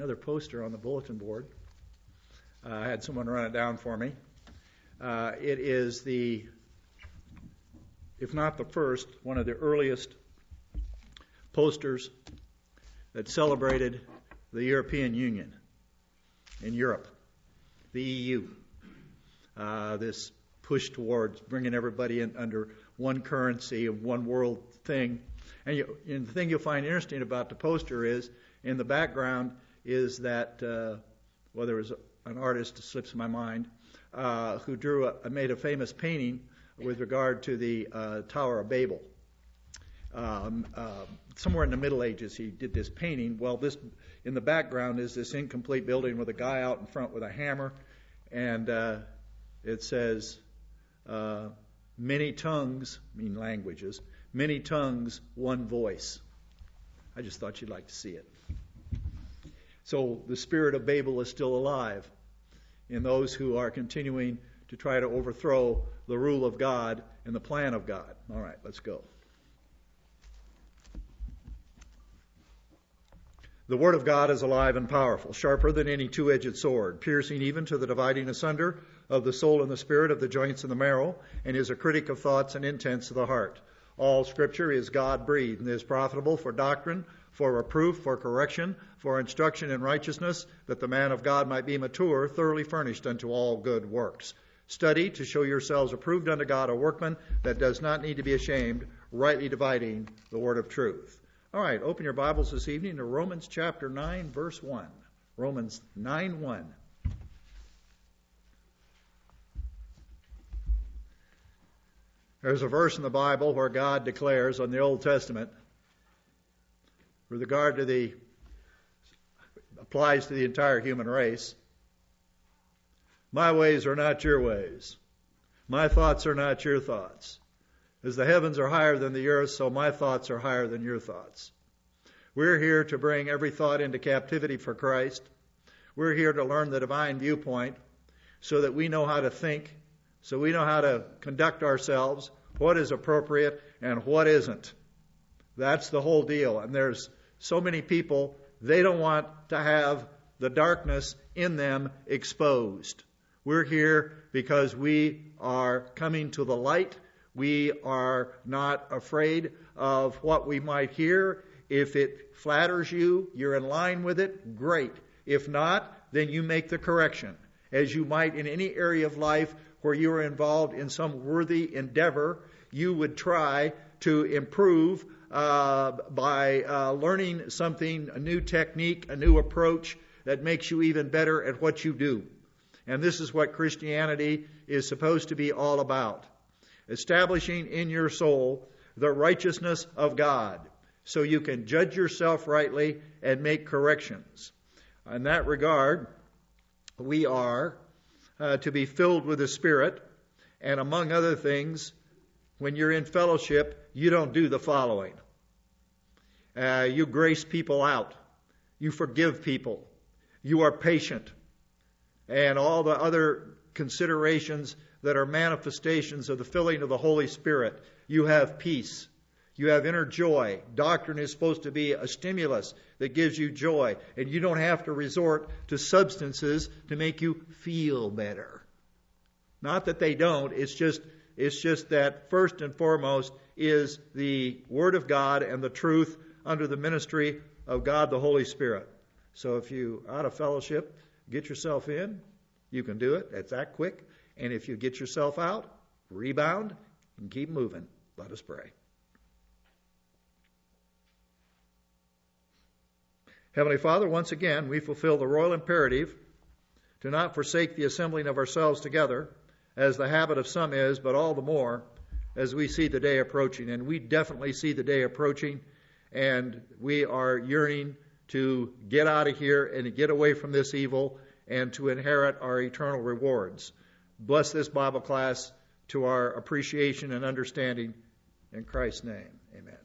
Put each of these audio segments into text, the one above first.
another poster on the bulletin board. I had someone run it down for me. It is the, if not the first, one of the earliest posters that celebrated the European Union in Europe, the EU. This push towards bringing everybody in under one currency and one world thing. And the thing you'll find interesting about the poster is, in the background is that, there was an artist, it slips my mind, who made a famous painting with regard to the Tower of Babel. Somewhere in the Middle Ages he did this painting. Well, this in the background is this incomplete building with a guy out in front with a hammer, and it says, many tongues, mean languages, many tongues, one voice. I just thought you'd like to see it. So the spirit of Babel is still alive in those who are continuing to try to overthrow the rule of God and the plan of God. All right, let's go. The Word of God is alive and powerful, sharper than any two-edged sword, piercing even to the dividing asunder of the soul and the spirit, of the joints and the marrow, and is a critic of thoughts and intents of the heart. All Scripture is God-breathed and is profitable for doctrine, for reproof, for correction, for instruction in righteousness, that the man of God might be mature, thoroughly furnished unto all good works. Study to show yourselves approved unto God, a workman that does not need to be ashamed, rightly dividing the word of truth. All right, open your Bibles this evening to Romans chapter 9, verse 1. Romans 9:1. There's a verse in the Bible where God declares on the Old Testament, with regard to applies to the entire human race, my ways are not your ways. My thoughts are not your thoughts. As the heavens are higher than the earth, so my thoughts are higher than your thoughts. We're here to bring every thought into captivity for Christ. We're here to learn the divine viewpoint so that we know how to think, so we know how to conduct ourselves, what is appropriate and what isn't. That's the whole deal. And there's so many people, they don't want to have the darkness in them exposed. We're here because we are coming to the light. We are not afraid of what we might hear. If it flatters you, you're in line with it, great. If not, then you make the correction, as you might in any area of life where you are involved in some worthy endeavor. You would try to improve by learning something, a new technique, a new approach that makes you even better at what you do. And this is what Christianity is supposed to be all about. Establishing in your soul the righteousness of God, so you can judge yourself rightly and make corrections. In that regard, we are to be filled with the Spirit, and among other things, when you're in fellowship, you don't do the following. You grace people out. You forgive people. You are patient. And all the other considerations that are manifestations of the filling of the Holy Spirit. You have peace. You have inner joy. Doctrine is supposed to be a stimulus that gives you joy. And you don't have to resort to substances to make you feel better. Not that they don't. It's just that first and foremost is the Word of God and the truth under the ministry of God the Holy Spirit. So if you out of fellowship, get yourself in, you can do it. It's that quick. And if you get yourself out, rebound and keep moving. Let us pray. Heavenly Father, once again, we fulfill the royal imperative to not forsake the assembling of ourselves together, as the habit of some is, but all the more as we see the day approaching. And we definitely see the day approaching, and we are yearning to get out of here and to get away from this evil and to inherit our eternal rewards. Bless this Bible class to our appreciation and understanding. In Christ's name, amen.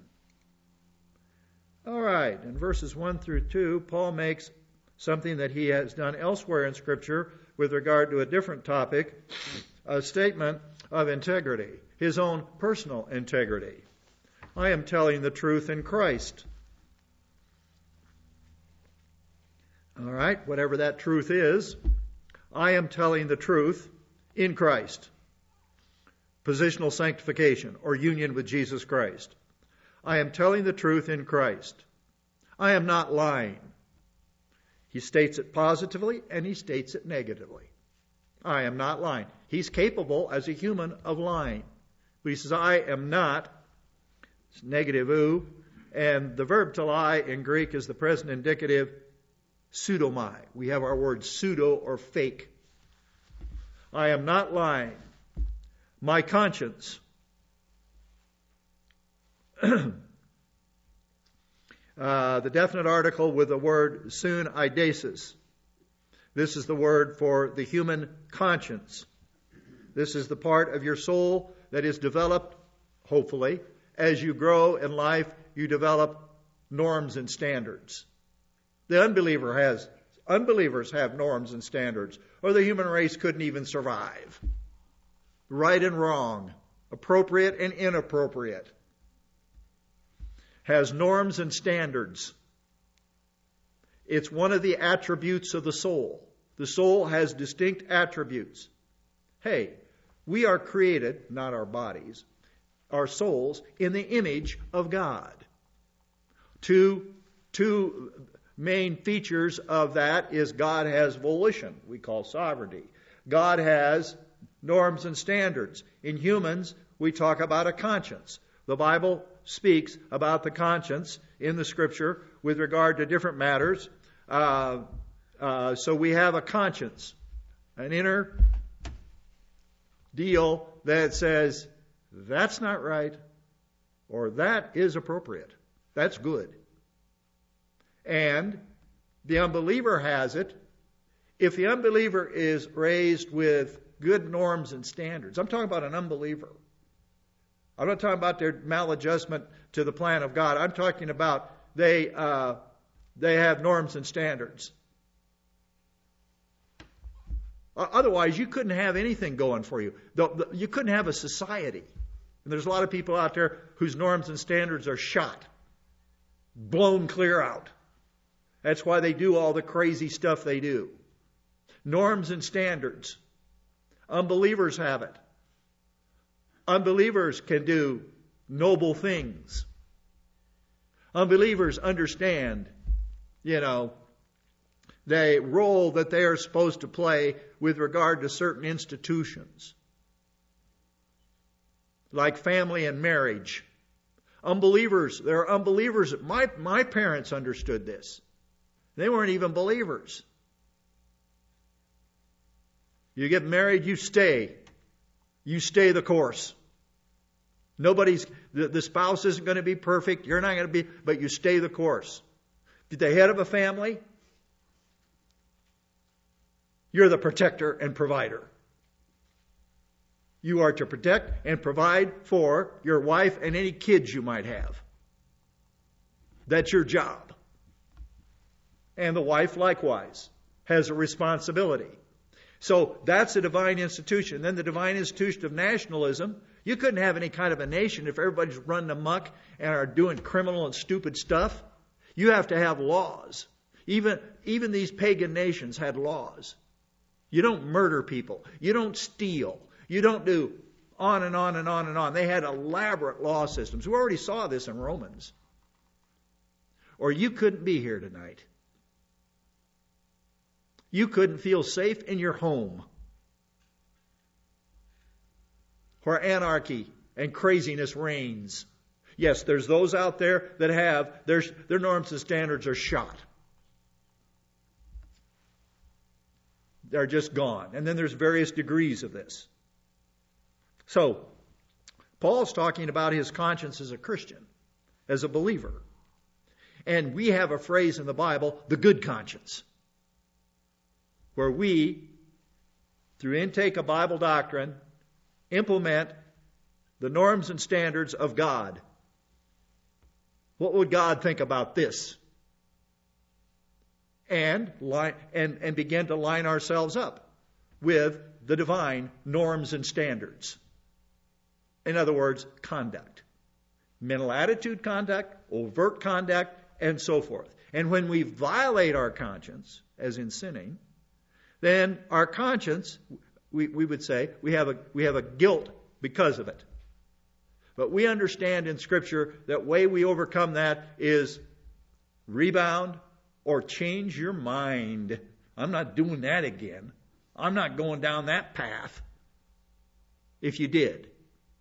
All right, in verses 1 through 2, Paul makes something that he has done elsewhere in Scripture with regard to a different topic, a statement of integrity, his own personal integrity. I am telling the truth in Christ. All right, whatever that truth is, I am telling the truth in Christ. Positional sanctification, or union with Jesus Christ. I am telling the truth in Christ. I am not lying. He states it positively and he states it negatively. I am not lying. He's capable as a human of lying. But he says, I am not. It's negative ou. And the verb to lie in Greek is the present indicative pseudomai. We have our word pseudo or fake. I am not lying. My conscience. The definite article with the word soon eidesis. This is the word for the human conscience. This is the part of your soul that is developed, hopefully. As you grow in life, you develop norms and standards. The unbelievers have norms and standards, or the human race couldn't even survive. Right and wrong, appropriate and inappropriate, has norms and standards. It's one of the attributes of the soul. The soul has distinct attributes. Hey, we are created, not our bodies, our souls, in the image of God. Two main features of that is God has volition, we call sovereignty. God has norms and standards. In humans, we talk about a conscience. The Bible speaks about the conscience in the Scripture with regard to different matters. So we have a conscience, an inner deal that says, that's not right, or that is appropriate. That's good. And the unbeliever has it. If the unbeliever is raised with good norms and standards, I'm talking about an unbeliever. I'm not talking about their maladjustment to the plan of God. I'm talking about they have norms and standards. Otherwise, you couldn't have anything going for you. You couldn't have a society. And there's a lot of people out there whose norms and standards are shot, blown clear out. That's why they do all the crazy stuff they do. Norms and standards. Unbelievers have it. Unbelievers can do noble things. Unbelievers understand, the role that they are supposed to play with regard to certain institutions, like family and marriage. Unbelievers, there are unbelievers. My parents understood this. They weren't even believers. You get married, you stay. You stay the course. The spouse isn't going to be perfect. You're not going to be, but you stay the course. If you're the head of a family, you're the protector and provider. You are to protect and provide for your wife and any kids you might have. That's your job. And the wife likewise has a responsibility. So that's a divine institution. Then the divine institution of nationalism. You couldn't have any kind of a nation if everybody's running amok and are doing criminal and stupid stuff. You have to have laws. Even these pagan nations had laws. You don't murder people. You don't steal. You don't do on and on and on and on. They had elaborate law systems. We already saw this in Romans. Or you couldn't be here tonight. You couldn't feel safe in your home, where anarchy and craziness reigns. Yes, there's those out there that have their norms and standards are shot. They're just gone. And then there's various degrees of this. So, Paul's talking about his conscience as a Christian, as a believer. And we have a phrase in the Bible, the good conscience, where we, through intake of Bible doctrine, implement the norms and standards of God. What would God think about this? And begin to line ourselves up with the divine norms and standards. In other words, conduct. Mental attitude conduct, overt conduct, and so forth. And when we violate our conscience, as in sinning, then our conscience, we would say, we have a guilt because of it. But we understand in Scripture that way we overcome that is rebound or change your mind. I'm not doing that again. I'm not going down that path. If you did.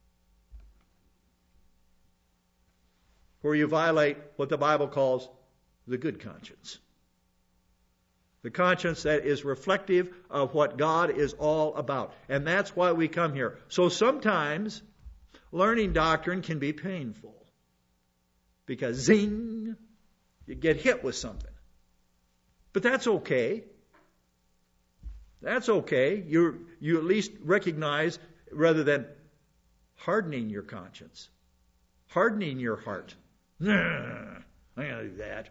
Where you violate what the Bible calls the good conscience. The conscience that is reflective of what God is all about. And that's why we come here. So sometimes learning doctrine can be painful. Because zing, you get hit with something. But that's okay. That's okay. You at least recognize, rather than hardening your conscience, hardening your heart. I'm going to do that.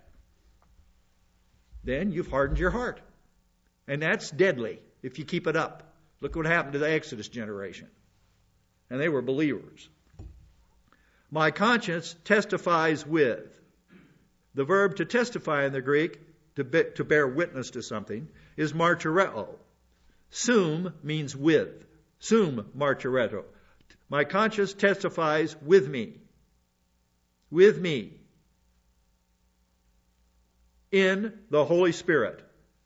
Then you've hardened your heart. And that's deadly if you keep it up. Look what happened to the Exodus generation. And they were believers. My conscience testifies with. The verb to testify in the Greek, to bear witness to something, is martyreo. Sum means with. Sum martyreo. My conscience testifies with me. With me. In the Holy Spirit.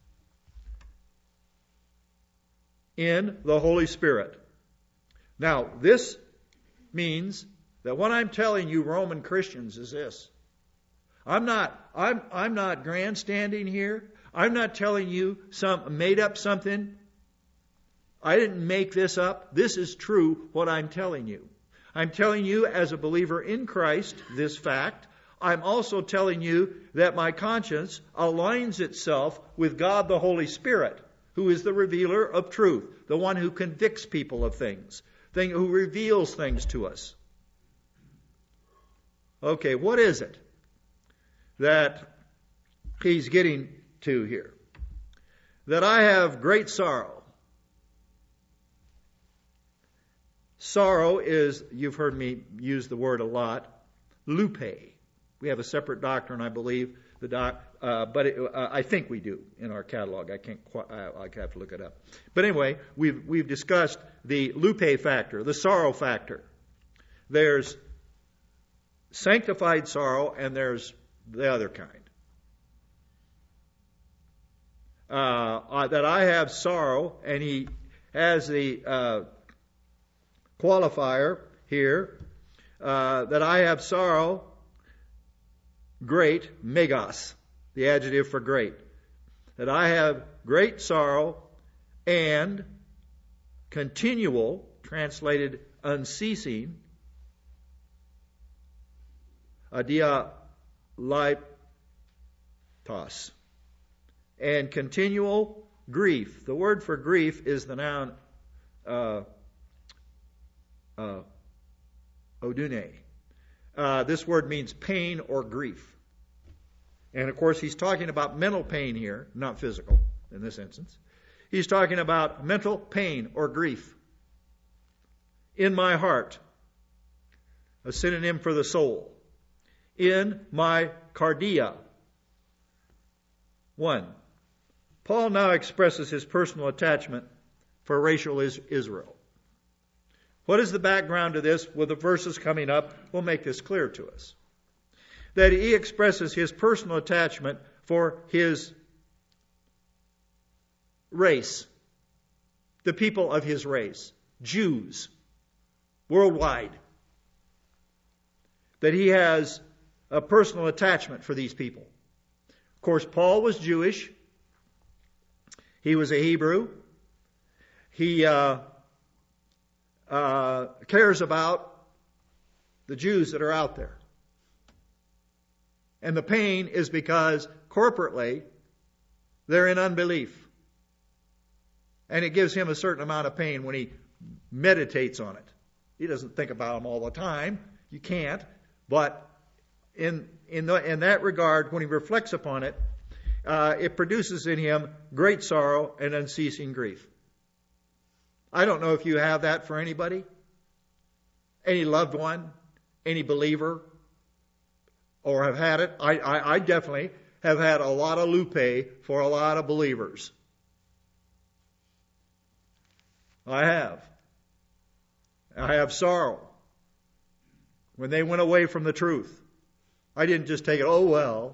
In the Holy Spirit. Now, this means that what I'm telling you, Roman Christians, is this. I'm not grandstanding here. I'm not telling you made up something. I didn't make this up. This is true, what I'm telling you. I'm telling you as a believer in Christ this fact. I'm also telling you that my conscience aligns itself with God the Holy Spirit, who is the revealer of truth, the one who convicts people of things, who reveals things to us. Okay, what is it that he's getting to here? That I have great sorrow. Sorrow is, you've heard me use the word a lot, lupe. We have a separate doctrine, I believe, I think we do in our catalog. I have to look it up. But anyway, we've discussed the lupe factor, the sorrow factor. There's sanctified sorrow, and there's the other kind. That I have sorrow, and he has the qualifier here, that I have sorrow, great, megas, the adjective for great. That I have great sorrow and continual, translated unceasing, adialytos, and continual grief. The word for grief is the noun odune. This word means pain or grief. And of course, he's talking about mental pain here, not physical in this instance. He's talking about mental pain or grief in my heart, a synonym for the soul, in my cardia. 1. Paul now expresses his personal attachment for racial Israel. What is the background to this? With the verses coming up, will make this clear to us. That he expresses his personal attachment for his race, the people of his race, Jews, worldwide. That he has a personal attachment for these people. Of course, Paul was Jewish. He was a Hebrew. He cares about the Jews that are out there. And the pain is because corporately they're in unbelief. And it gives him a certain amount of pain when he meditates on it. He doesn't think about them all the time. You can't. But in that regard, when he reflects upon it, it produces in him great sorrow and unceasing grief. I don't know if you have that for anybody, any loved one, any believer, or have had it. I definitely have had a lot of lupe for a lot of believers. I have. I have sorrow when they went away from the truth. I didn't just take it, oh well.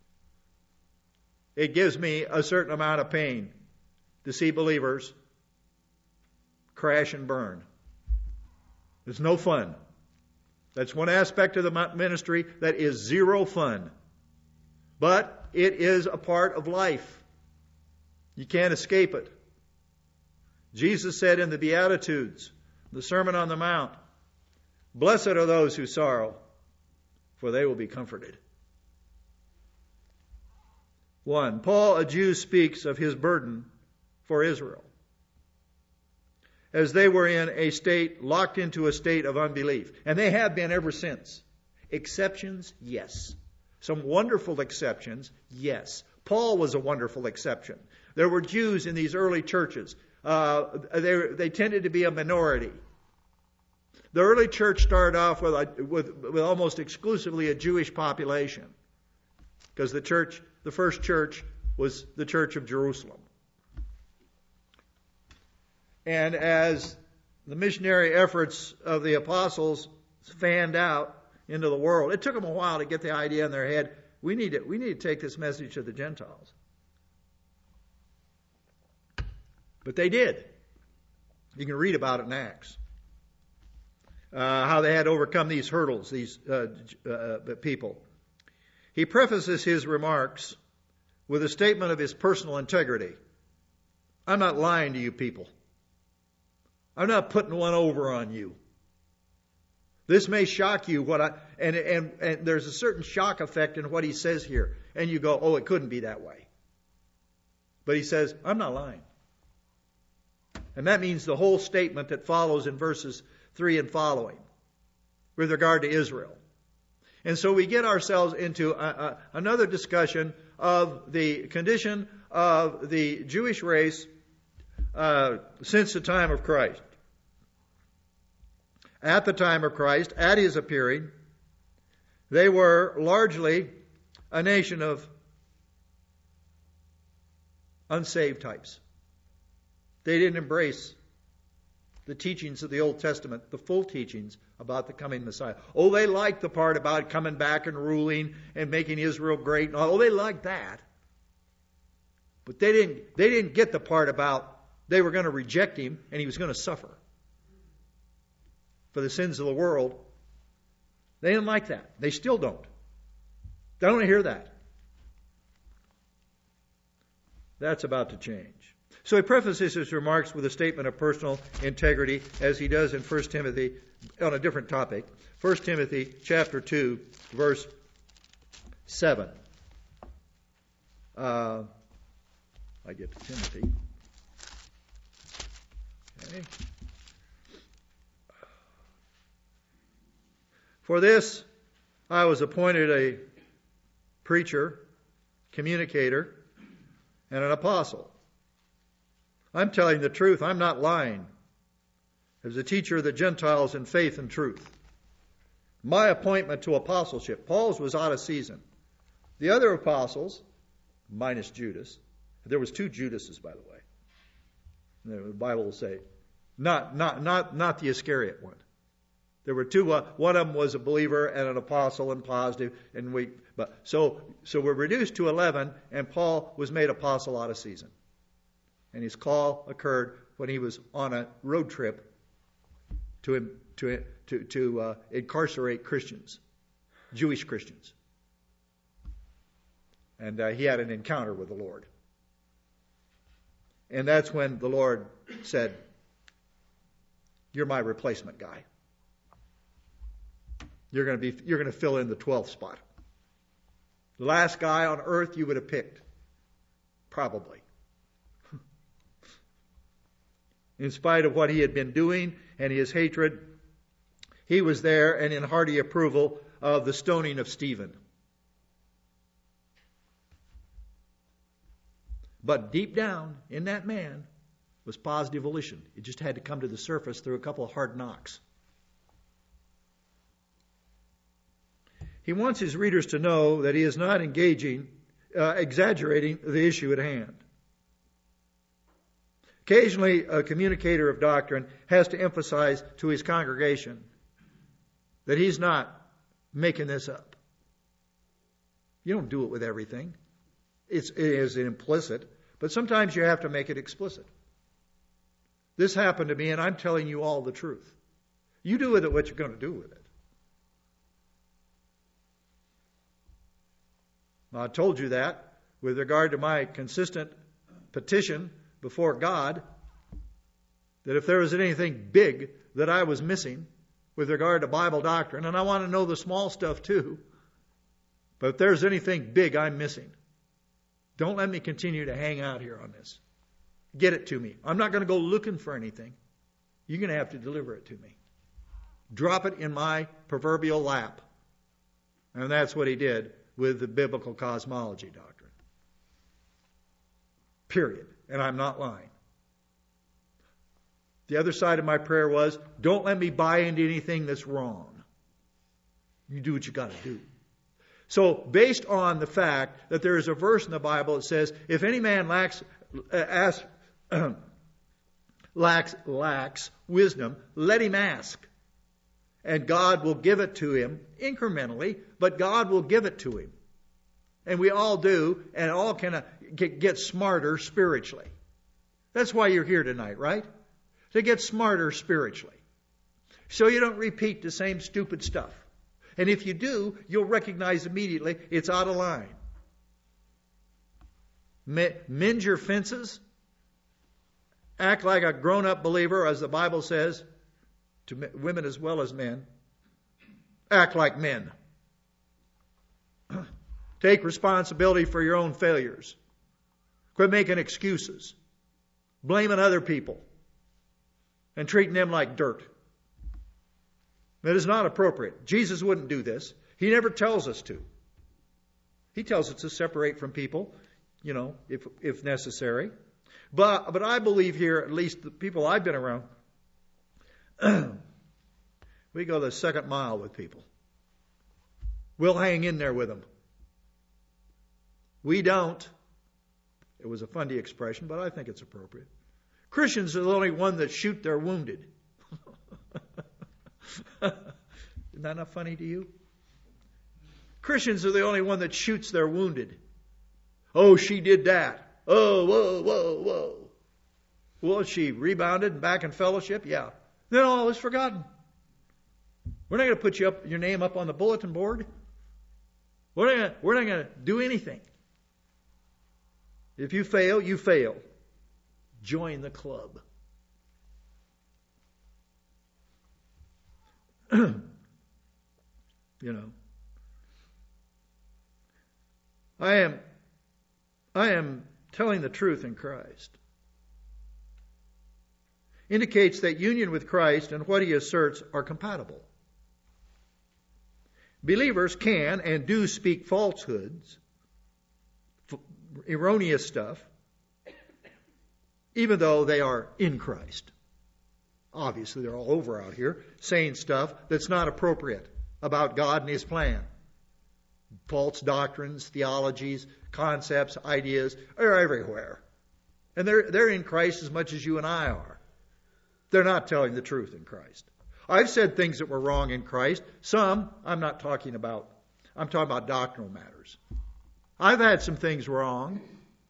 It gives me a certain amount of pain to see believers crash and burn. It's no fun. That's one aspect of the ministry that is zero fun. But it is a part of life. You can't escape it. Jesus said in the Beatitudes, the Sermon on the Mount, "Blessed are those who sorrow, for they will be comforted." 1. Paul, a Jew, speaks of his burden for Israel, as they were in a state, locked into a state of unbelief. And they have been ever since. Exceptions? Yes. Some wonderful exceptions? Yes. Paul was a wonderful exception. There were Jews in these early churches. They tended to be a minority. The early church started off with almost exclusively a Jewish population, because the first church was the Church of Jerusalem. And as the missionary efforts of the apostles fanned out into the world, it took them a while to get the idea in their head, we need to take this message to the Gentiles. But they did. You can read about it in Acts. How they had to overcome these hurdles, these people. He prefaces his remarks with a statement of his personal integrity. I'm not lying to you people. I'm not putting one over on you. This may shock you, and there's a certain shock effect in what he says here. And you go, oh, it couldn't be that way. But he says, I'm not lying. And that means the whole statement that follows in verses 3 and following with regard to Israel. And so we get ourselves into another discussion of the condition of the Jewish race since the time of Christ. At the time of Christ, at his appearing, they were largely a nation of unsaved types. They didn't embrace the teachings of the Old Testament, the full teachings about the coming Messiah. Oh, they liked the part about coming back and ruling and making Israel great. Oh, they liked that. But they didn't get the part about they were going to reject him and he was going to suffer for the sins of the world. They didn't like that. They still don't. They don't hear that. That's about to change. So he prefaces his remarks with a statement of personal integrity, as he does in 1 Timothy, on a different topic. 1 Timothy chapter 2, verse 7. I get to Timothy. Okay. For this I was appointed a preacher, communicator, and an apostle. I'm telling the truth. I'm not lying. As a teacher of the Gentiles in faith and truth. My appointment to apostleship. Paul's was out of season. The other apostles, minus Judas. There was 2 Judases, by the way. The Bible will say, not the Iscariot one. There were 2. One of them was a believer and an apostle and positive, and so we're reduced to 11, and Paul was made apostle out of season. And his call occurred when he was on a road trip to incarcerate Christians, Jewish Christians. And he had an encounter with the Lord. And that's when the Lord said, "You're my replacement guy. You're going to fill in the 12th spot. The last guy on earth you would have picked, probably." In spite of what he had been doing and his hatred, he was there and in hearty approval of the stoning of Stephen. But deep down in that man was positive volition. It just had to come to the surface through a couple of hard knocks. He wants his readers to know that he is not engaging exaggerating the issue at hand. Occasionally, a communicator of doctrine has to emphasize to his congregation that he's not making this up. You don't do it with everything. It is implicit, but sometimes you have to make it explicit. This happened to me, and I'm telling you all the truth. You do with it what you're going to do with it. I told you that with regard to my consistent petition before God, that if there was anything big that I was missing with regard to Bible doctrine, and I want to know the small stuff too, but if there's anything big I'm missing, don't let me continue to hang out here on this. Get it to me. I'm not going to go looking for anything. You're going to have to deliver it to me. Drop it in my proverbial lap. And that's what he did with the biblical cosmology doctrine. Period. And I'm not lying. The other side of my prayer was, don't let me buy into anything that's wrong. You do what you got to do. So, based on the fact that there is a verse in the Bible that says, if any man lacks wisdom, let him ask. And God will give it to him incrementally, but God will give it to him. And we all do, and all can get smarter spiritually. That's why you're here tonight, right? To get smarter spiritually. So you don't repeat the same stupid stuff. And if you do, you'll recognize immediately it's out of line. Mend your fences. Act like a grown-up believer, as the Bible says, to women as well as men. Act like men. Take responsibility for your own failures. Quit making excuses. Blaming other people. And treating them like dirt. That is not appropriate. Jesus wouldn't do this. He never tells us to. He tells us to separate from people, if necessary. But I believe here, at least the people I've been around, we go the second mile with people. We'll hang in there with them. We don't. It was a funny expression, but I think it's appropriate. Christians are the only one that shoot their wounded. Isn't that not funny to you? Christians are the only one that shoots their wounded. Oh, she did that. Oh, whoa. Well, she rebounded and back in fellowship? Yeah. Then all is forgotten. We're not going to put your name up on the bulletin board. We're not going to do anything. If you fail, you fail. Join the club. I am telling the truth in Christ. Indicates that union with Christ and what he asserts are compatible. Believers can and do speak falsehoods, erroneous stuff, even though they are in Christ. Obviously, they're all over out here saying stuff that's not appropriate about God and his plan. False doctrines, theologies, concepts, ideas are everywhere. And they're in Christ as much as you and I are. They're not telling the truth in Christ. I've said things that were wrong in Christ. Some I'm talking about doctrinal matters. I've had some things wrong.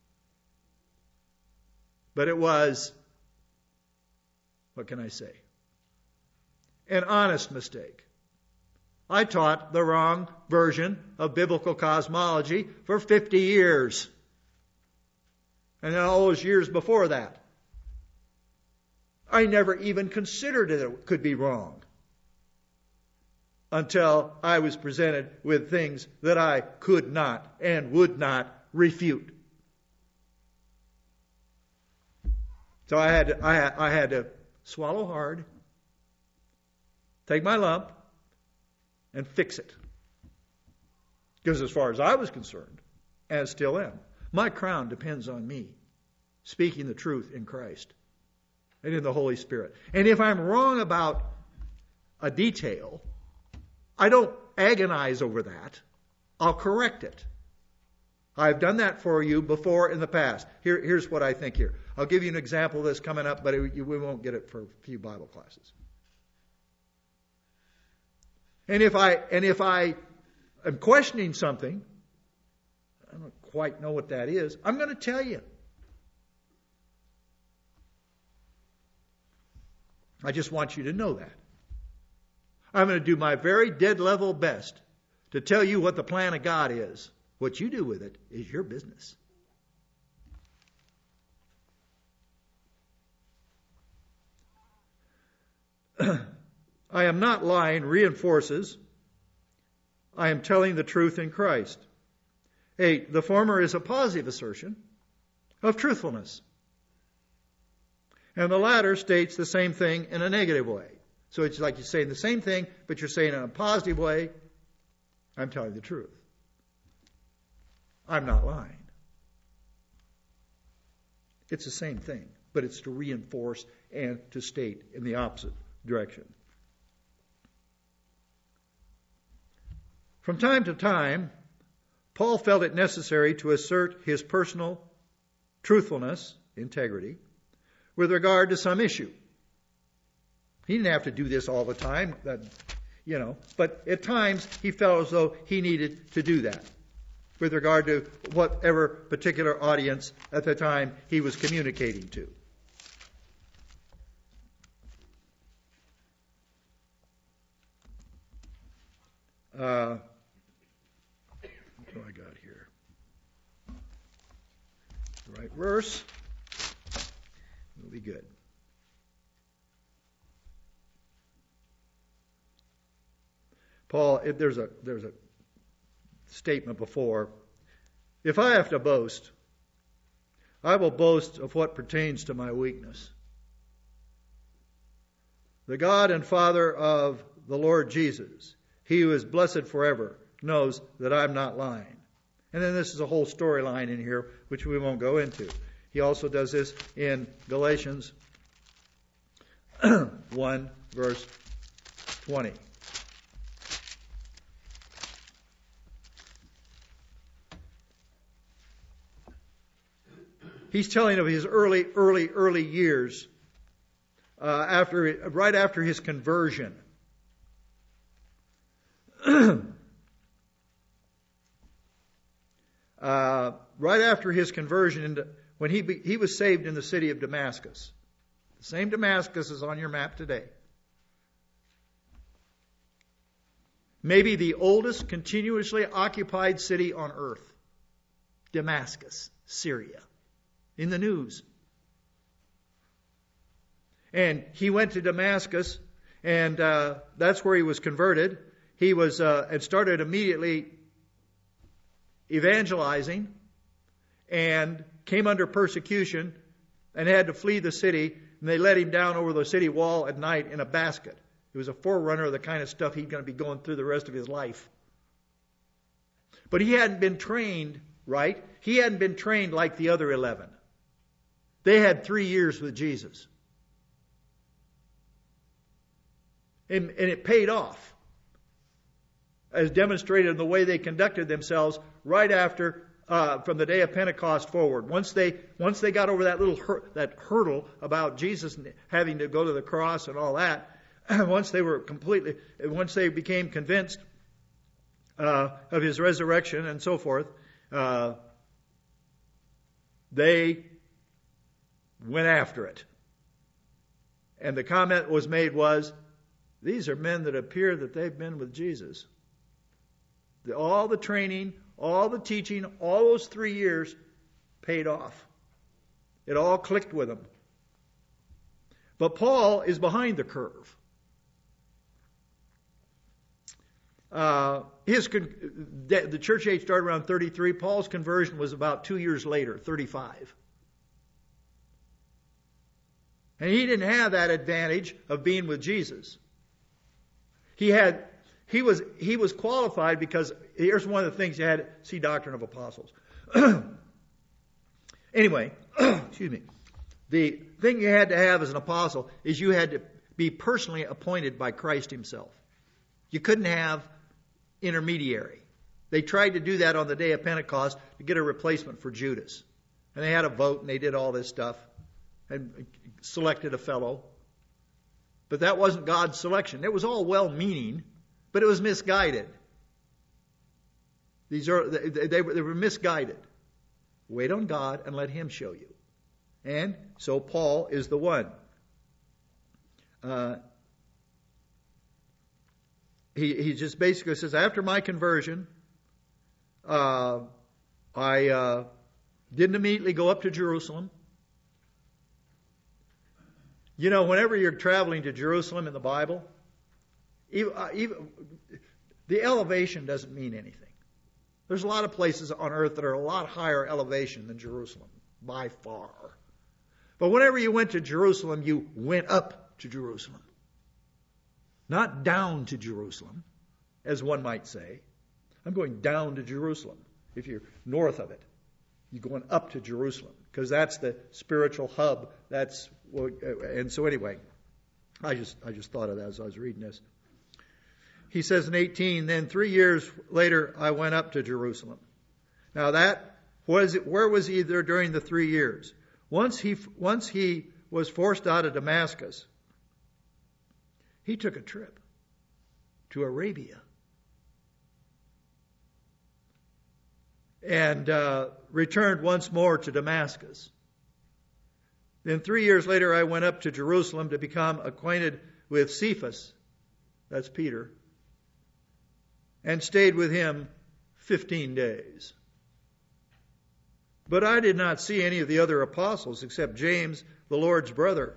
But it was, what can I say? An honest mistake. I taught the wrong version of biblical cosmology for 50 years. And then all those years before that. I never even considered that it could be wrong. Until I was presented with things that I could not and would not refute. So I had to swallow hard, take my lump, and fix it. Because as far as I was concerned, and still am, my crown depends on me speaking the truth in Christ and in the Holy Spirit. And if I'm wrong about a detail, I don't agonize over that. I'll correct it. I've done that for you before in the past. Here's what I think here. I'll give you an example of this coming up, but we won't get it for a few Bible classes. And if I am questioning something, I don't quite know what that is, I'm going to tell you. I just want you to know that. I'm going to do my very dead level best to tell you what the plan of God is. What you do with it is your business. I am not lying reinforces I am telling the truth in Christ. 8. The former is a positive assertion of truthfulness. And the latter states the same thing in a negative way. So it's like you're saying the same thing, but you're saying it in a positive way. I'm telling the truth. I'm not lying. It's the same thing, but it's to reinforce and to state in the opposite direction. From time to time, Paul felt it necessary to assert his personal truthfulness, integrity, with regard to some issue. He didn't have to do this all the time, but at times he felt as though he needed to do that with regard to whatever particular audience at the time he was communicating to. What do I got here? The right verse. It'll be good. Paul, there's a statement before. If I have to boast, I will boast of what pertains to my weakness. The God and Father of the Lord Jesus, He who is blessed forever, knows that I'm not lying. And then this is a whole storyline in here, which we won't go into. He also does this in Galatians 1, verse 20. He's telling of his early years right after his conversion. Right after his conversion, when he was saved in the city of Damascus. The same Damascus is on your map today. Maybe the oldest continuously occupied city on earth. Damascus, Syria. In the news. And he went to Damascus, and that's where he was converted. He was and started immediately evangelizing, and came under persecution, and had to flee the city. And they let him down over the city wall at night in a basket. It was a forerunner of the kind of stuff he's going to be going through the rest of his life. But he hadn't been trained right. He hadn't been trained like the other 11. They had 3 years with Jesus. And it paid off, as demonstrated in the way they conducted themselves right after, from the day of Pentecost forward. Once they got over that hurdle about Jesus having to go to the cross and all that, once they became convinced of his resurrection and so forth, they went after it. And the comment was made was, these are men that appear that they've been with Jesus. All the training, all the teaching, all those 3 years paid off. It all clicked with them. But Paul is behind the curve. The church age started around 33. Paul's conversion was about 2 years later, 35. And he didn't have that advantage of being with Jesus. He was qualified because here's one of the things you had to see Doctrine of Apostles. Anyway, excuse me. The thing you had to have as an apostle is you had to be personally appointed by Christ himself. You couldn't have intermediary. They tried to do that on the day of Pentecost to get a replacement for Judas. And they had a vote and they did all this stuff and selected a fellow. But that wasn't God's selection. It was all well-meaning, but it was misguided. They were misguided. Wait on God and let Him show you. And so Paul is the one. He just basically says, after my conversion, I didn't immediately go up to Jerusalem. You know, whenever you're traveling to Jerusalem in the Bible, even the elevation doesn't mean anything. There's a lot of places on earth that are a lot higher elevation than Jerusalem, by far. But whenever you went to Jerusalem, you went up to Jerusalem. Not down to Jerusalem, as one might say. I'm going down to Jerusalem. If you're north of it, you're going up to Jerusalem, because that's the spiritual hub. And so anyway, I just thought of that as I was reading this. He says in 18, then 3 years later I went up to Jerusalem. Now where was he there during the 3 years? Once he was forced out of Damascus, he took a trip to Arabia. And returned once more to Damascus. Then 3 years later I went up to Jerusalem to become acquainted with Cephas, that's Peter, and stayed with him 15 days. But I did not see any of the other apostles except James, the Lord's brother.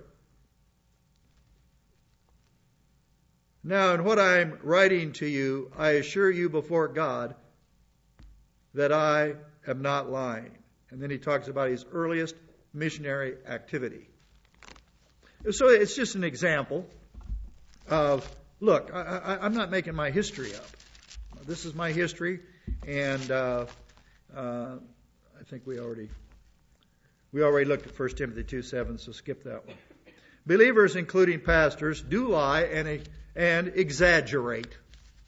Now in what I'm writing to you, I assure you before God that I am not lying. And then he talks about his earliest missionary activity. So it's just an example of, look, I'm not making my history up. This is my history, and I think we already looked at 1 Timothy 2:7, so skip that one. Believers, including pastors, do lie and exaggerate.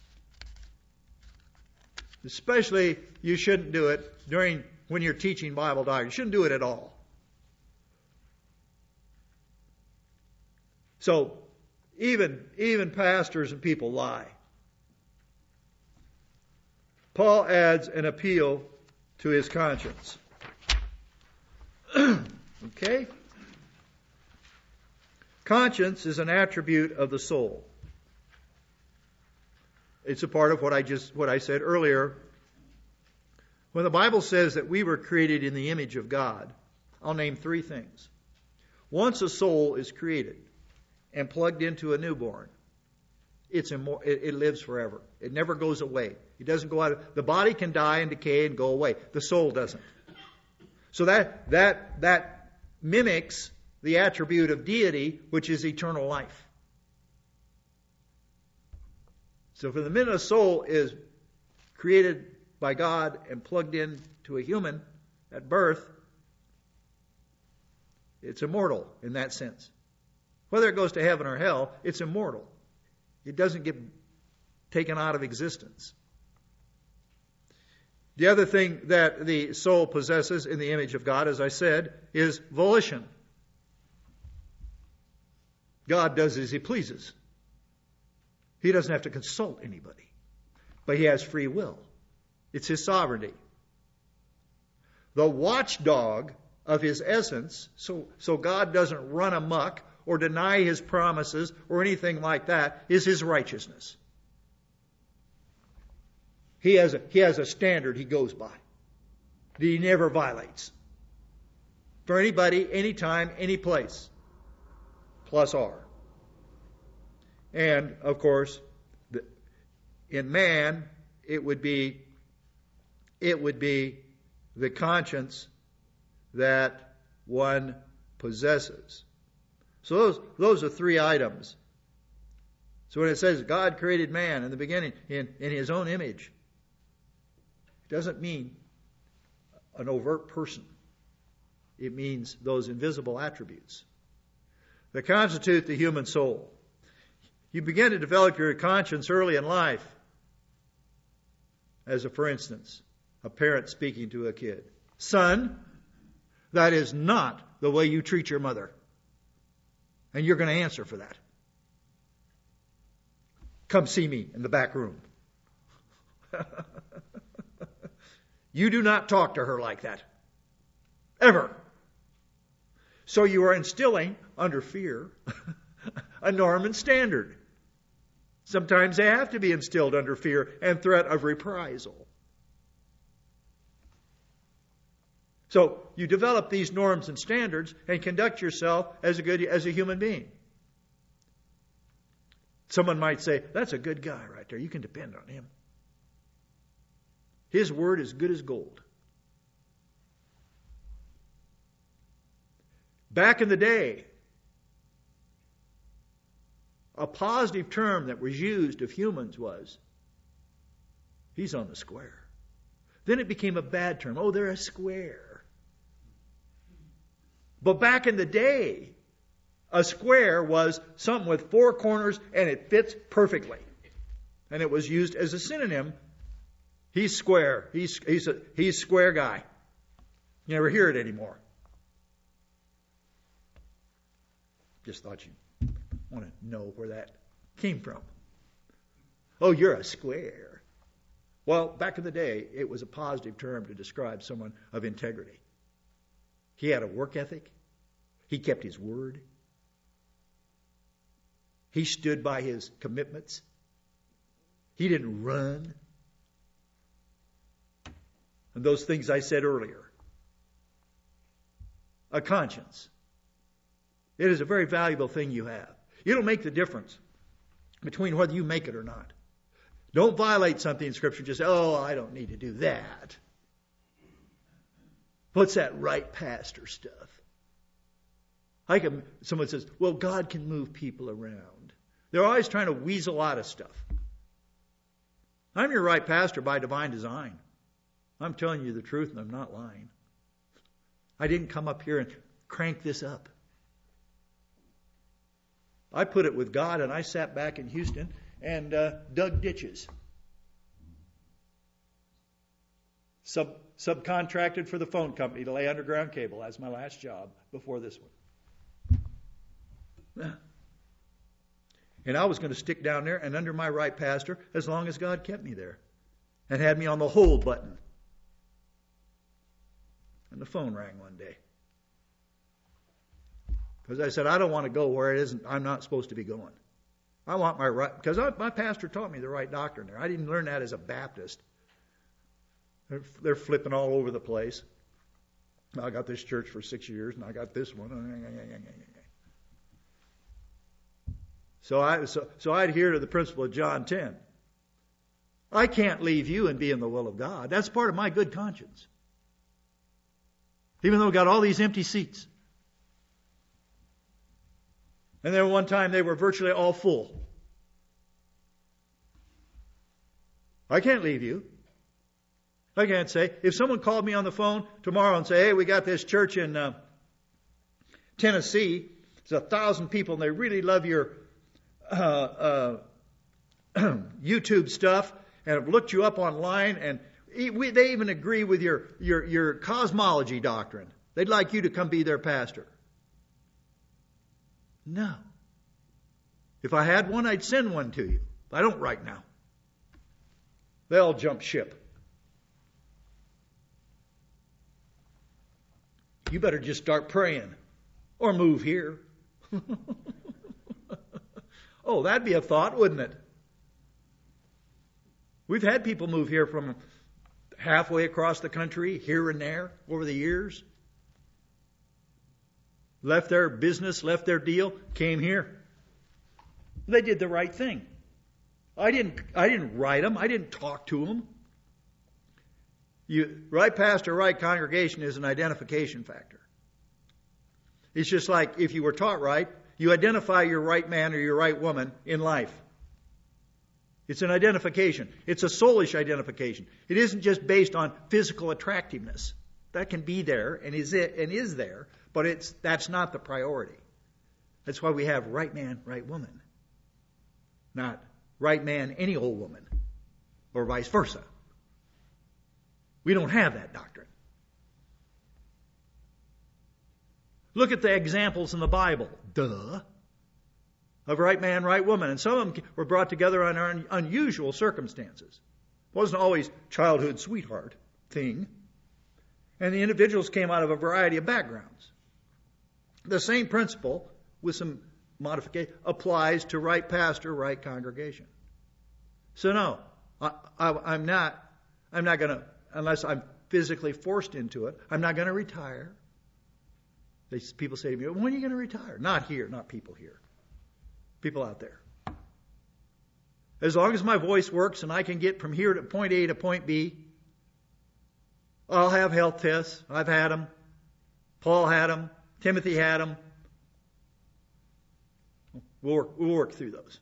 Especially, you shouldn't do it when you're teaching Bible doctrine. You shouldn't do it at all. So, even pastors and people lie. Paul adds an appeal to his conscience. Okay? Conscience is an attribute of the soul. It's a part of what I said earlier. When the Bible says that we were created in the image of God, I'll name 3 things. Once a soul is created and plugged into a newborn, it lives forever. It never goes away. It doesn't go out. The body can die and decay and go away. The soul doesn't. So that mimics the attribute of deity, which is eternal life. So from the minute a soul is created by God and plugged in to a human at birth, it's immortal in that sense. Whether it goes to heaven or hell, it's immortal. It doesn't get taken out of existence. The other thing that the soul possesses in the image of God, as I said, is volition. God does as He pleases. He doesn't have to consult anybody. But He has free will. It's His sovereignty. The watchdog of His essence, so God doesn't run amok or deny His promises or anything like that, is His righteousness. He has a standard He goes by that He never violates. For anybody, anytime, any place. Plus R. And, of course, in man, it would be the conscience that one possesses. So those are 3 items. So when it says God created man in the beginning in His own image, it doesn't mean an overt person. It means those invisible attributes that constitute the human soul. You begin to develop your conscience early in life. as a for instance, a parent speaking to a kid. Son, that is not the way you treat your mother. And you're going to answer for that. Come see me in the back room. You do not talk to her like that. Ever. So you are instilling, under fear, a norm and standard. Sometimes they have to be instilled under fear and threat of reprisal. So you develop these norms and standards and conduct yourself as a human being. Someone might say, that's a good guy right there. You can depend on him. His word is good as gold. Back in the day, a positive term that was used of humans was, he's on the square. Then it became a bad term. Oh, they're a square. But back in the day, a square was something with four corners and it fits perfectly. And it was used as a synonym. He's square. He's a square guy. You never hear it anymore. Just thought you'd want to know where that came from. Oh, you're a square. Well, back in the day, it was a positive term to describe someone of integrity. He had a work ethic. He kept his word. He stood by his commitments. He didn't run. And those things I said earlier. A conscience. It is a very valuable thing you have. It'll make the difference between whether you make it or not. Don't violate something in Scripture. Just say, oh, I don't need to do that. What's that right pastor stuff? Someone says, well, God can move people around. They're always trying to weasel out of stuff. I'm your right pastor by divine design. I'm telling you the truth and I'm not lying. I didn't come up here and crank this up. I put it with God and I sat back in Houston and dug ditches. Subcontracted for the phone company to lay underground cable. That's my last job before this one. And I was going to stick down there and under my right pastor as long as God kept me there and had me on the hold button. And the phone rang one day. Because I said, I don't want to go where it isn't. I'm not supposed to be going. I want my right, because my pastor taught me the right doctrine there. I didn't learn that as a Baptist. They're flipping all over the place. I got this church for 6 years, and I got this one. So I adhere to the principle of John 10. I can't leave you and be in the will of God. That's part of my good conscience. Even though we got all these empty seats. And then one time they were virtually all full. I can't leave you. I can't say, if someone called me on the phone tomorrow and say, hey, we got this church in Tennessee. There's 1,000 people and they really love your YouTube stuff and have looked you up online and they even agree with your cosmology doctrine. They'd like you to come be their pastor. No. If I had one, I'd send one to you. I don't right now. They all jump ship. You better just start praying or move here. Oh, that'd be a thought, wouldn't it? We've had people move here from halfway across the country, here and there, over the years. Left their business, left their deal, came here. They did the right thing. I didn't write them. I didn't talk to them. Right pastor, right congregation is an identification factor. It's just like if you were taught right, you identify your right man or your right woman in life. It's an identification. It's a soulish identification. It isn't just based on physical attractiveness. That can be there and is there, but that's not the priority. That's why we have right man, right woman. Not right man, any old woman, or vice versa. We don't have that doctrine. Look at the examples in the Bible. Duh. Of right man, right woman. And some of them were brought together under unusual circumstances. It wasn't always childhood sweetheart thing. And the individuals came out of a variety of backgrounds. The same principle, with some modification, applies to right pastor, right congregation. So no, I'm not going to, unless I'm physically forced into it, I'm not going to retire. People say to me, when are you going to retire? Not here, not people here. People out there. As long as my voice works and I can get from here to point A to point B, I'll have health tests. I've had them. Paul had them. Timothy had them. We'll work through those.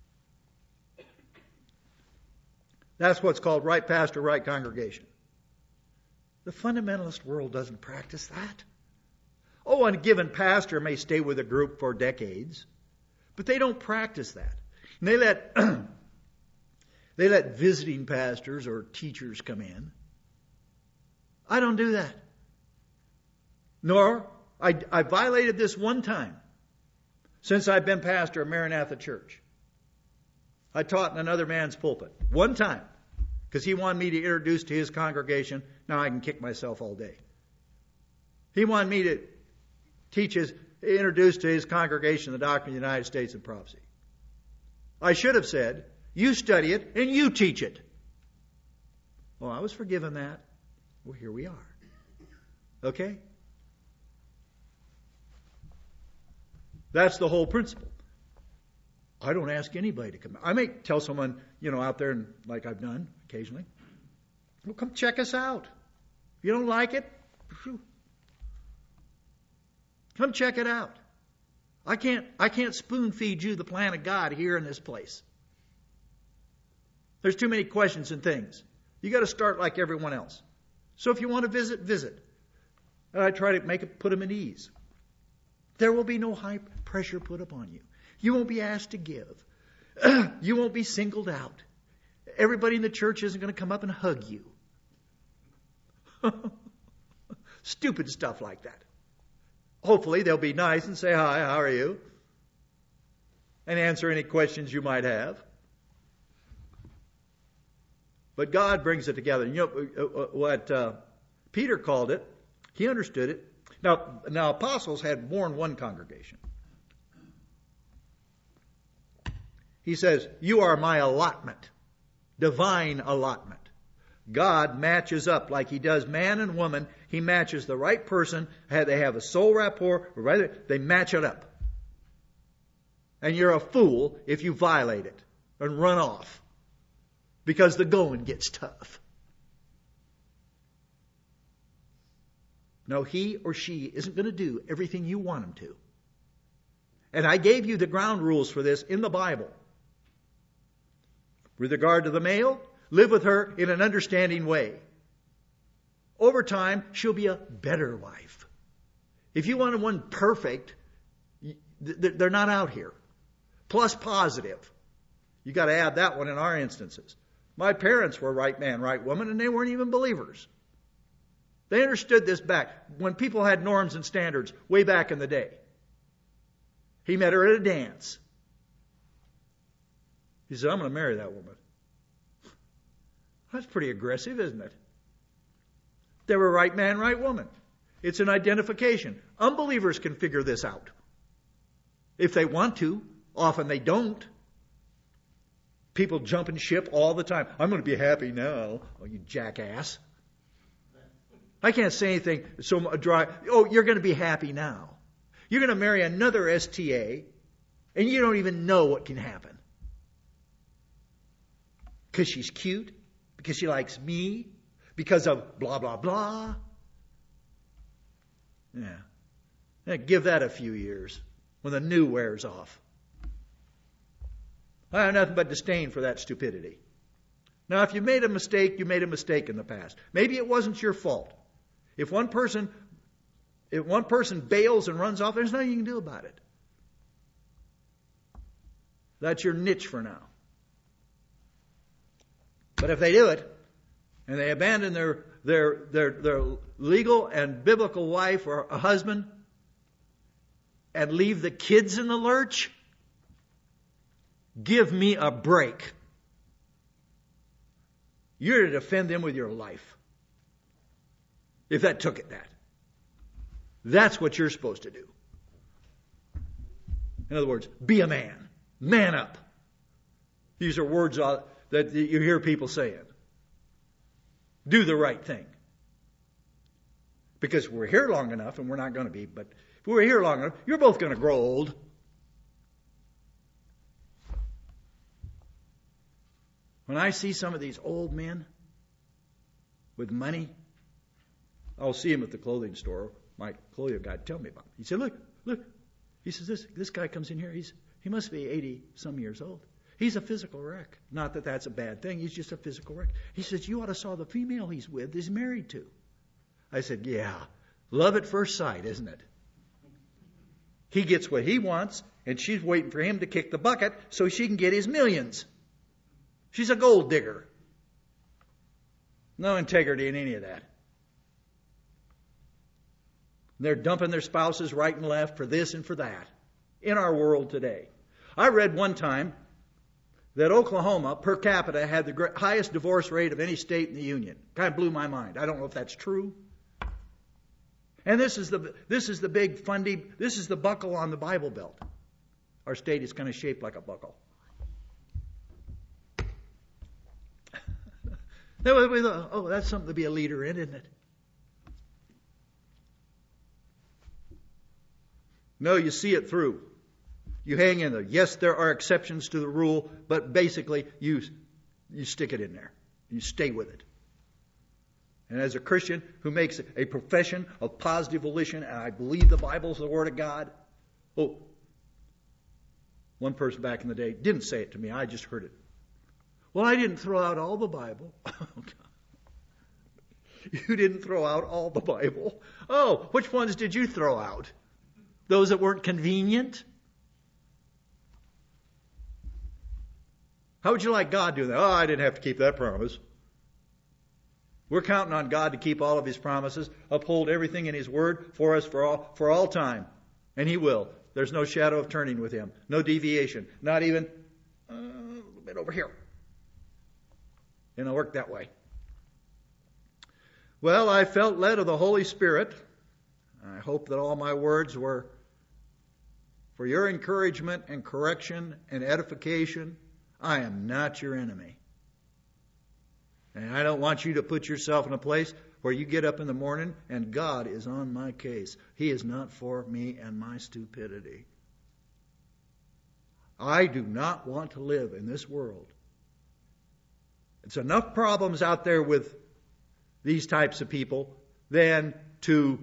That's what's called right pastor, right congregation. The fundamentalist world doesn't practice that. Oh, a given pastor may stay with a group for decades, but they don't practice that. And they let visiting pastors or teachers come in. I don't do that. Nor, I violated this one time since I've been pastor of Maranatha Church. I taught in another man's pulpit. One time. Because he wanted me to introduce to his congregation. Now I can kick myself all day. He wanted me to introduce to his congregation the doctrine of the United States and prophecy. I should have said, you study it and you teach it. Well, I was forgiven that. Well, here we are. Okay? That's the whole principle. I don't ask anybody to come. I may tell someone, out there, and like I've done occasionally, well, come check us out. If you don't like it, come check it out. I can't spoon feed you the plan of God here in this place. There's too many questions and things. You got to start like everyone else. So if you want to visit, visit. And I try to put them at ease. There will be no high pressure put upon you. You won't be asked to give. You won't be singled out. Everybody in the church isn't going to come up and hug you. Stupid stuff like that. Hopefully they'll be nice and say, hi, how are you? And answer any questions you might have. But God brings it together. What Peter called it, he understood it. Now apostles had more than one congregation. He says, you are my allotment, divine allotment. God matches up like he does man and woman. He matches the right person. They have a soul rapport. They match it up. And you're a fool if you violate it and run off because the going gets tough. No, he or she isn't going to do everything you want them to. And I gave you the ground rules for this in the Bible. With regard to the male, live with her in an understanding way. Over time, she'll be a better wife. If you wanted one perfect, they're not out here. Plus positive. You got to add that one in our instances. My parents were right man, right woman, and they weren't even believers. They understood this back when people had norms and standards way back in the day. He met her at a dance. He said, I'm going to marry that woman. That's pretty aggressive, isn't it? They were right man, right woman. It's an identification. Unbelievers can figure this out. If they want to. Often they don't. People jumping ship all the time. I'm going to be happy now. Oh, you jackass. I can't say anything so dry. Oh, you're going to be happy now. You're going to marry another STA, and you don't even know what can happen. Because she's cute, because she likes me, because of blah, blah, blah. Yeah. Give that a few years when the new wears off. I have nothing but disdain for that stupidity. Now, if you made a mistake, you made a mistake in the past. Maybe it wasn't your fault. If one person bails and runs off, there's nothing you can do about it. That's your niche for now. But if they do it, and they abandon their legal and biblical wife or a husband and leave the kids in the lurch? Give me a break. You're to defend them with your life. If that took it that. That's what you're supposed to do. In other words, be a man. Man up. These are words that you hear people saying. Do the right thing. Because we're here long enough, and we're not going to be, but if we're here long enough, you're both going to grow old. When I see some of these old men with money, I'll see him at the clothing store. My clothing guy tell me about it. He said, look. He says, this guy comes in here. He must be 80-some years old. He's a physical wreck. Not that that's a bad thing. He's just a physical wreck. He says, you ought to saw the female he's with, he's married to. I said, yeah, love at first sight, isn't it? He gets what he wants, and she's waiting for him to kick the bucket so she can get his millions. She's a gold digger. No integrity in any of that. They're dumping their spouses right and left for this and for that in our world today. I read one time that Oklahoma, per capita, had the highest divorce rate of any state in the union. Kind of blew my mind. I don't know if that's true. And this is the big fundy, this is the buckle on the Bible Belt. Our state is kind of shaped like a buckle. Oh, that's something to be a leader in, isn't it? No, you see it through. You hang in there. Yes, there are exceptions to the rule, but basically you stick it in there. You stay with it. And as a Christian who makes a profession of positive volition, and I believe the Bible is the Word of God. Oh, one person back in the day didn't say it to me. I just heard it. Well, I didn't throw out all the Bible. You didn't throw out all the Bible. Oh, which ones did you throw out? Those that weren't convenient? How would you like God doing that? Oh, I didn't have to keep that promise. We're counting on God to keep all of His promises, uphold everything in His Word for us for all time. And He will. There's no shadow of turning with Him. No deviation. Not even a little bit over here. And it'll work that way. Well, I felt led of the Holy Spirit. I hope that all my words were for your encouragement and correction and edification. I am not your enemy. And I don't want you to put yourself in a place where you get up in the morning and God is on my case. He is not for me and my stupidity. I do not want to live in this world. It's enough problems out there with these types of people than to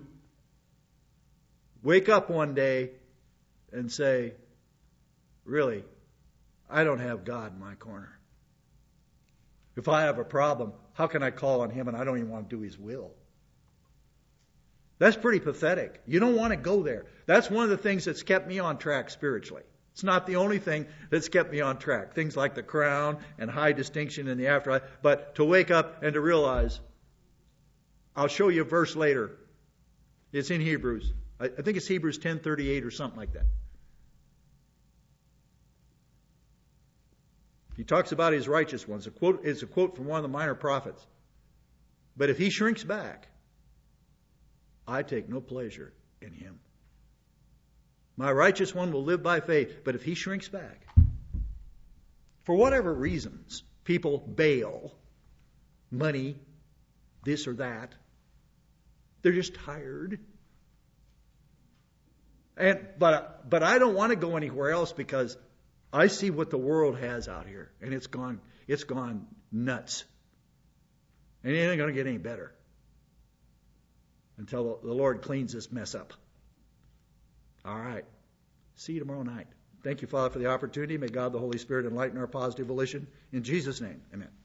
wake up one day and say, really, I don't have God in my corner. If I have a problem, how can I call on Him and I don't even want to do His will? That's pretty pathetic. You don't want to go there. That's one of the things that's kept me on track spiritually. It's not the only thing that's kept me on track. Things like the crown and high distinction in the afterlife. But to wake up and to realize, I'll show you a verse later. It's in Hebrews. I think it's Hebrews 10:38 or something like that. He talks about His righteous ones. It's a quote from one of the minor prophets. But if he shrinks back, I take no pleasure in him. My righteous one will live by faith. But if he shrinks back, for whatever reasons, people bail, money, this or that. They're just tired. But I don't want to go anywhere else because I see what the world has out here, and it's gone nuts. And it ain't going to get any better until the Lord cleans this mess up. All right. See you tomorrow night. Thank you, Father, for the opportunity. May God the Holy Spirit enlighten our positive volition. In Jesus' name, amen.